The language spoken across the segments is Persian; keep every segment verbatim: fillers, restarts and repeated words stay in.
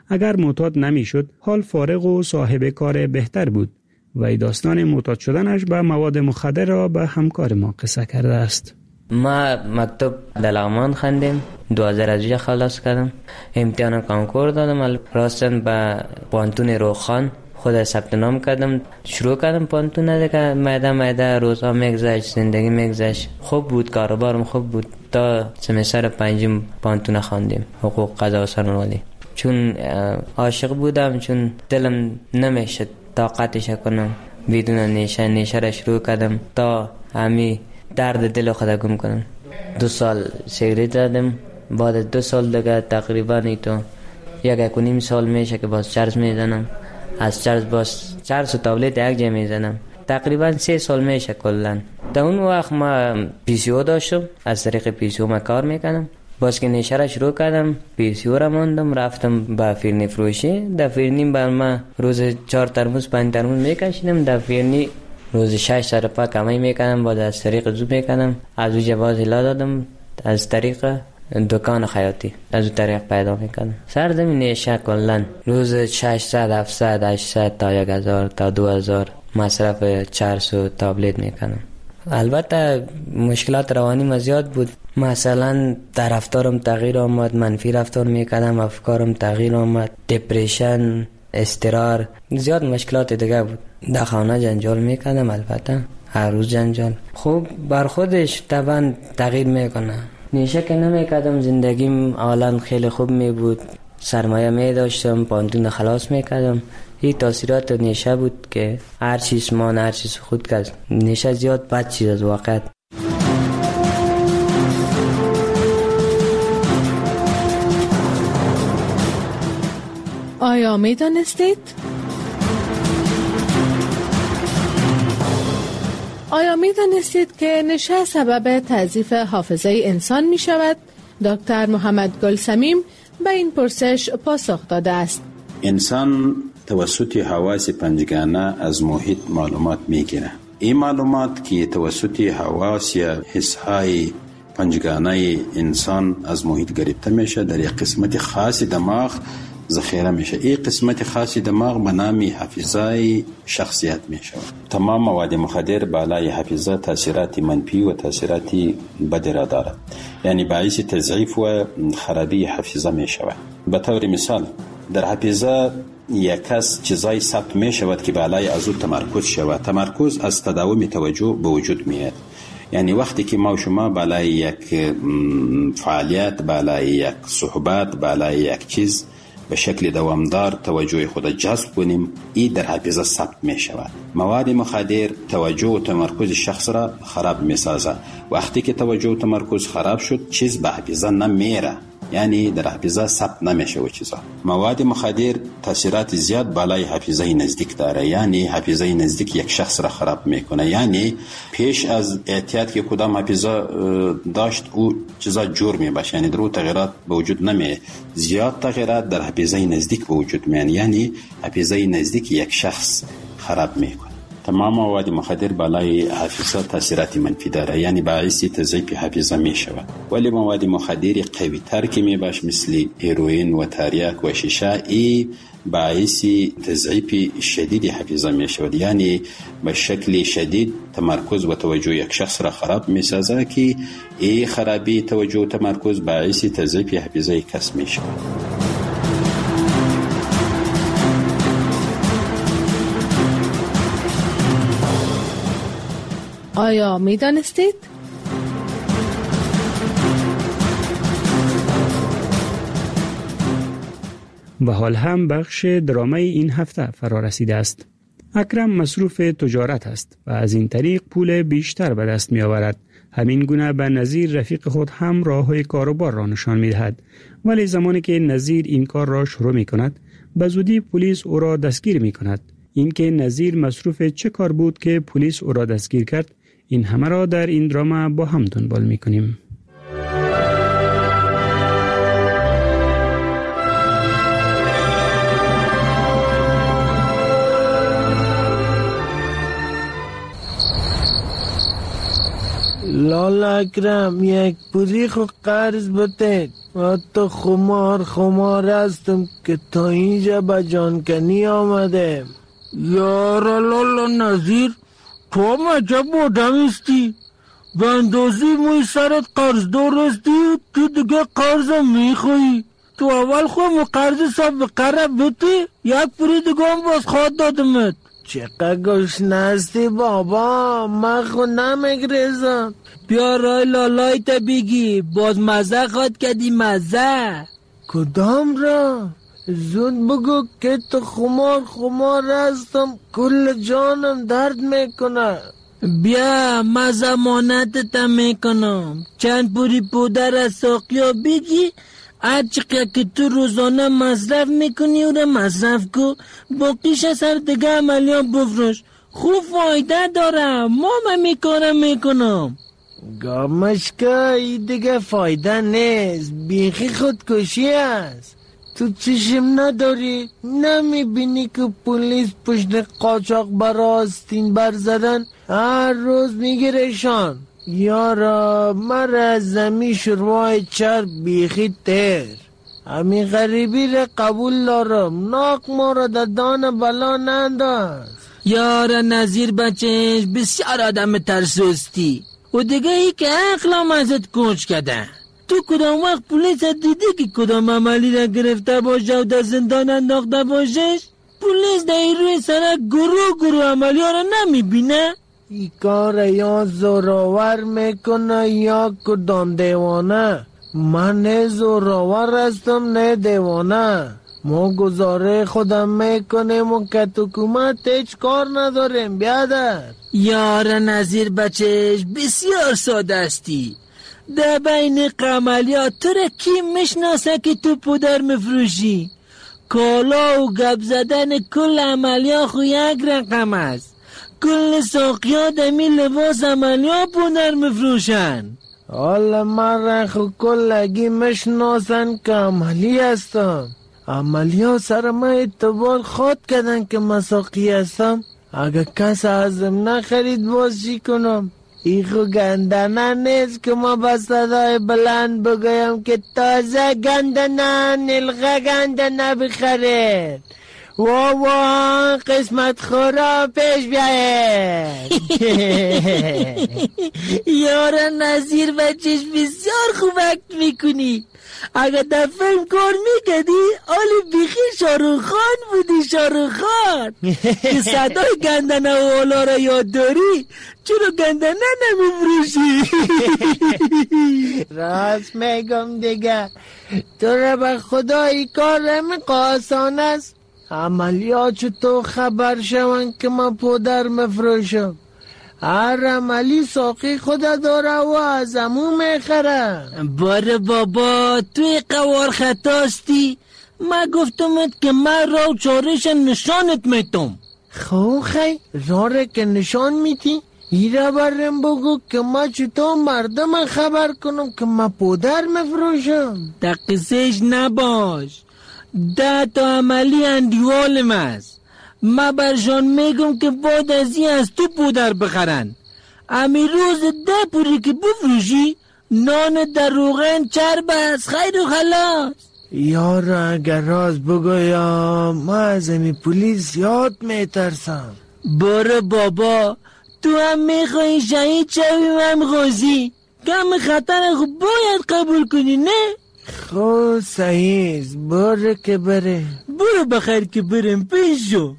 اگر معتاد نمیشد حال فارغ و صاحب کار بهتر بود و داستان معتاد شدنش به مواد مخدر را به همکار ما قصه کرده است. ما مکتب دلغمان خواندیم، دو هزار و دو خلاص کردم، امتحان کنکور دادم، راستن به پانتون روخان خود ثبت نام کردم، شروع کردم پانتون دیگه، میده میده روزها میگذشت، زندگی میگذشت، خوب بود، کاروبارم خوب بود تا سمستر پنجم پانتون خواندیم، حقوق قضا و سرنوردی. چون عاشق بودم، چون دلم نمیشد طاقتش کنم، بدون نیشه نیشه را شروع کردم تا همی درد دل خود گم کنم. دو سال سیگریت زدم، بعد دو سال دیگه تقریبا ایتو یک یک و نیم سال میشه که باز چرس میزنم، از چرس باز چرس و تابلت یک جا میزنم، تقریبا سه سال میشه کلن. در اون وقت ما پی سی او داشتم، از طریق پی سی او ما کار میکنم. باز که نیشه را شروع کردم، پی سی او را موندم، رفتم به فیرنی فروشی. در فیرنی بر ما روز چهار ترموز پنج ترموز میکشیدم، در فیرنی روز شش سر پا کمی میکنم، بعد از طریق زو میکنم، از او جواز هلا دادم، از طریق دکان خیاطی از او طریق پیدا میکنم. سردم نیشه کلن روز ششصد هفتصد هشتصد تا یک هزار تا دو هزار مصرف چرس و تابلت میکنم. البته مشکلات روانی ما زیاد بود، مثلا در رفتارم تغییر آمد، منفی رفتار میکردم، افکارم تغییر آمد، دپریشن، استرار، زیاد مشکلات دیگه بود. در خانه جنجال میکردم، البته هر روز جنجال. خوب بر خودش طبعا تغییر میکنه. نیشه که نمیکردم، زندگیم حالا خیلی خوب می بود، سرمایه می داشتم، پانتون خلاص میکردم. این تاثیرات نیشه بود که هر چیز مان، هر چیز خود کرد. نیشه زیاد بد چیز از واقع. آیا می دانستید؟ آیا می دانستید که نشه سبب تضعیف حافظه انسان می شود؟ دکتر محمد گلسمیم به این پرسش پاسخ داده است. انسان توسط حواس پنجگانه از محیط معلومات می گیره. این معلومات که توسط حواس یا حسهای پنجگانه انسان از محیط گرفته میشه، در یک قسمت خاص دماغ ذخیره میشه. این قسمت خاصی دماغ به نام حافظه شخصیت میشه. تمام مواد مخدر بالای حافظه تاثیرات منفی و تاثیرات بد را دارد، یعنی باعث تضعیف و خرابی حافظه میشه. به طور مثال در حافظه یک کس چیزای ثبت میشود که بالای از او تمرکز شود. تمرکز از تداوم توجه به وجود میاد. یعنی وقتی که ما و شما بالای یک فعالیت، بالای یک صحبت، بالای یک چیز به شکل دوامدار توجه خود جذب کنیم، این در حافظه ثبت می شود. مواد مخدر توجه و تمرکز شخص را خراب می سازد. وقتی که توجه و تمرکز خراب شد، چیز به حافظه نمیره، یعنی در حافظه ثبت نمیشه و چیزا. مواد مخدر تاثیرات زیاد بالای حافظه نزدیک داره، یعنی حافظه نزدیک یک شخص را خراب میکنه. یعنی پیش از اعتیاد که کدام حافظه داشت او چیزا جور میباشه، یعنی در او تغییرات به وجود نمی، زیاد تغییرات در حافظه نزدیک به وجود میان، یعنی حافظه نزدیک یک شخص خراب میکنه. تمام مواد مخدر بالای حافظه تاثیرات منفی داره، یعنی باعث تضعیف حافظه می شود. ولی مواد مخدر قوی تر که می باش مثل هیروئین و تریاک و شیشه، ای باعث تضعیف شدید حافظه می شود، یعنی به شکل شدید تمرکز و توجه یک شخص را خراب می سازه که ای خرابی توجه و تمرکز باعث تضعیف حافظه کس می شود. آیا می دانستید؟ و حال هم بخش درامای این هفته فرا رسیده است. اکرم مصروف تجارت است و از این طریق پول بیشتر به دست می آورد. همین گونه به نظیر رفیق خود هم راه‌های کاروبار را نشان می دهد. ولی زمانی که نظیر این کار را شروع می کند، به زودی پلیس او را دستگیر می کند. این که نظیر مصروف چه کار بود که پلیس او را دستگیر کرد، این همه را در این دراما با هم دنبال می کنیم. لالا اکرم یک پولی خو قرض بده، حتی خمار خمار هستم که تا اینجا به جانکنی آمده. یار لالا نظیر، تو مجب آدم استی؟ به اندازی موی سرت قرض دارستی، تو دیگه قرضم میخوایی. تو اول خواهم قرض سب به قرب بتی، یک پوری دیگه هم باز خواد دادمت. چقدر گشنه هستی بابا، من خود نمیگریزم. بیا رای لالای تا بگی، باز مزه خواد کدی مزه. کدام را؟ زود بگو که تو خمار خمار هستم، کل جانم درد میکنه. بیا من زمانت تا میکنم، چند پوری پودر از ساقیا بگی، هر چقدر که تو روزانه مصرف میکنی او را مصرف کن، باقیش از هر دیگه عملیات بفروش، خوب فایده داره. ما من میکارم میکنم. گامشکا این دیگه فایده نیست، بیخی خودکشی است. تو چشم نداری؟ نمیبینی که پولیس پشت قاچاق برا آستین بر زدن هر روز میگیرشان؟ یارا مرا از زمین شروع چرب بیخی تر، همین غریبی را قبول دارم، ناک ما را در دان بلا ننداز. یارا نظیر بچهش بسیار آدم ترسوستی و دیگه ای که اقلام ازت کنج کده. تو کدام وقت پولیس دیدی که کدام عملی را گرفته باشه و در زندان انداخته باشش؟ پولیس در این روی سرک گروه گروه عملی ها را نمیبینه؟ ای کار یا زوراور میکنه یا کدام دیوانه. من نه زوراور هستم نه دیوانه. ما گزاره خودم میکنیم و که تو حکومت هیچ کار نداریم. بیادر یار نظیر بچهش بسیار ساده استی. در بین قملیات تو را کی میشناسه که تو پودر مفروشی؟ کالا و گپ زدن کل عملیات خو یک رقم است. کل ساقیات دمی لباس عملیات پودر مفروشن. حالا من را خو کلگی میشناسن که عملی هستم. عملیات سر من اعتبار خواد کردن که من ساقی هستم. اگه کس ازم نخرید باز چی کنم؟ ای خو گندنه نیست که ما با صدای بلند بگویم که تازه گندنه نلغه گندنه بخرید. وا وا قسمت خورا پیش بیاید. یارا نظیر بچهش بسیار خوب اکت میکنی. اگر در فیلم کار میکردی آلی بیخی شاروخ خان بودی. شاروخ خان که صدای گندنه و اولا را یاد داری، چرا گندنه نمیفروشی؟ راست میگم دیگه. تو را به خدای کار رمی است. عملیات چطور خبر شون که من پودر مفروشم؟ هر عملی ساقی خود داره و از امو میخره. باره بابا توی قوار خطاستی. من گفتمت که من را و چارش نشانت میتم. خو خی راره که نشان میتی؟ ایره برم بگو که من چطور مردم خبر کنم که من پودر مفروشم. در قصهش نباش. ده تا عملی اندیوالم است. من برشان میگم که بعد از این از تو پودر بخرن. امی روز ده پوری که بفروشی نان در روغن چرب است. خیر و خلاص. یارا اگر راز بگویم من از امی پولیس یاد میترسم. باره بابا تو هم میخوایی شهید شویم هم غازی. کم خطر خوب باید قبول کنی نه؟ خو صحیح باره که بره. برو بخیر که برم پیش شو.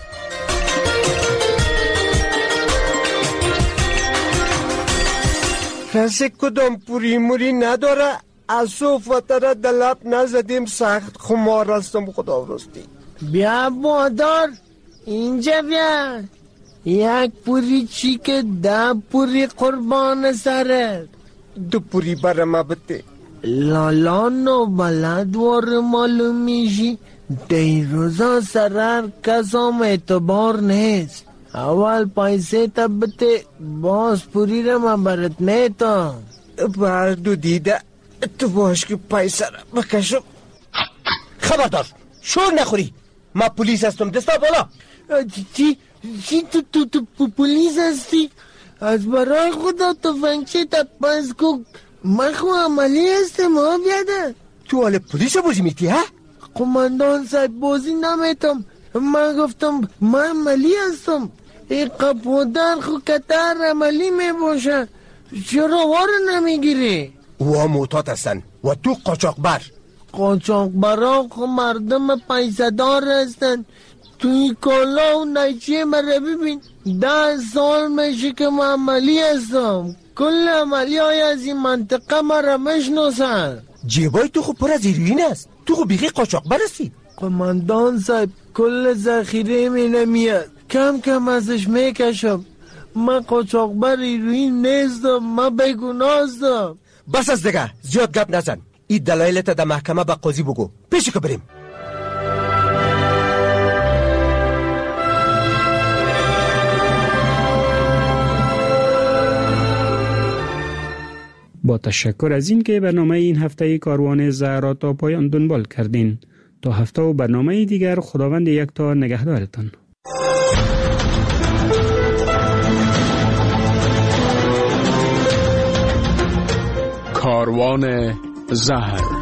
کسی کدام پوری موری نداره. از صوفت را دلب نزدیم، سخت خمار هستم. خدا راستی بیا بادار اینجا بیا. یک پوری چی که ده پوری قربان سرت. دو پوری برای ما بده. لالا نو بلد وار معلوم میشی. دی روزا سرر کسام اعتبار نیست. اول پیسه تا بده باز پوری را من برات میتم. بر دو دیده تو باش که پیسه را بکشم. خبردار شور نخوری. ما پولیس هستم. دستا بالا. چی؟ چی تو تو تو پولیس هستی؟ از برای خدا تو فنگچه تا پس کو. من خو عملی هستم ها بیاده. تو حال پلیس بازی میتی ها؟ قماندان صاحب بازی نمیتم. من گفتم من عملی هستم. این قپودر خو کتر عملی میباشه، چرا وار نمیگیری؟ او موتات هستن و تو قاچاقبر. قاچاقبران خو مردم پیسدار هستن. توی کالا و نیچه مرا ببین، ده سال میشه که من عملی هستم. کل عملی های از این منطقه مرا میشناسن. جیبای تو خو پر از هیروئین است. تو خو بیخی قاچاقبر هستی. قماندان صاحب کل ذخیره می نمیاد، کم کم ازش میکشم. من قاچاقبر هیروئین نیستم، من بیگناه هستم. بس از دیگه زیاد گپ نزن. این دلایلت در محکمه به قاضی بگو. پیشی که بریم. با تشکر از این که برنامه این هفته کاروان زهر را تا پایان دنبال کردین. تا هفته و برنامه دیگر خداوند یکتا نگهدارتان. کاروان زهر.